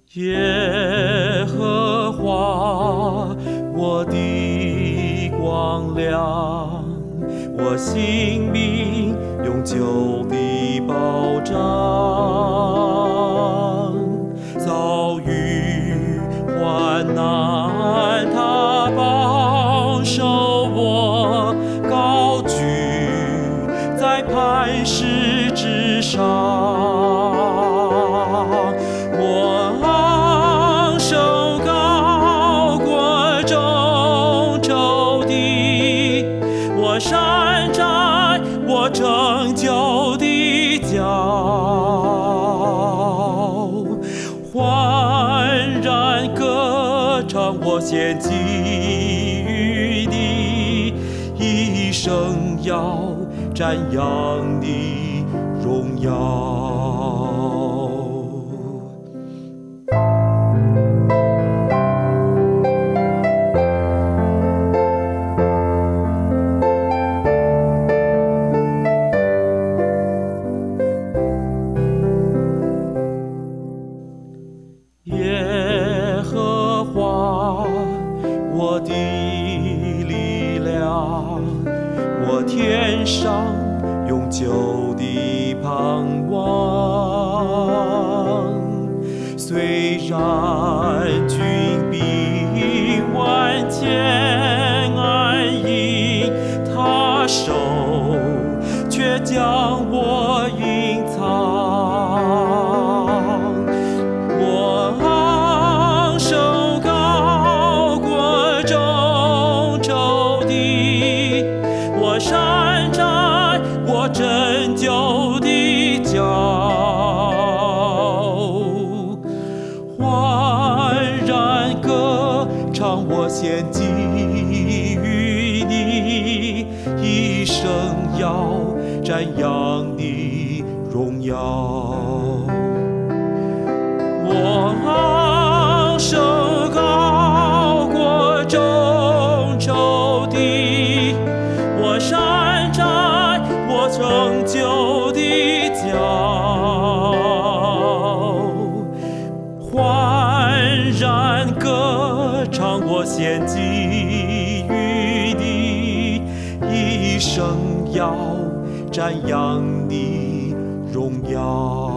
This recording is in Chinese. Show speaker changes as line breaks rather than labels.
耶和华我的光亮，我性命永久的保障。遭遇患难，他保守我，高举在磐石之上。我昂首高过众仇敌，我山寨我拯救的脚，焕然歌唱我献祭于你，一生要瞻仰你荣耀。耶和华我的力量，我天上永久的盼望。虽然军兵万千安营，他手却将我隐藏。我昂首高过众仇敌，我山寨我拯救的脚，焕然歌唱我献祭于你，一生要瞻仰你荣耀。我昂首高过众仇敌，我山寨我拯救的脚，焕然歌唱我献祭于你，一生要瞻仰你荣耀。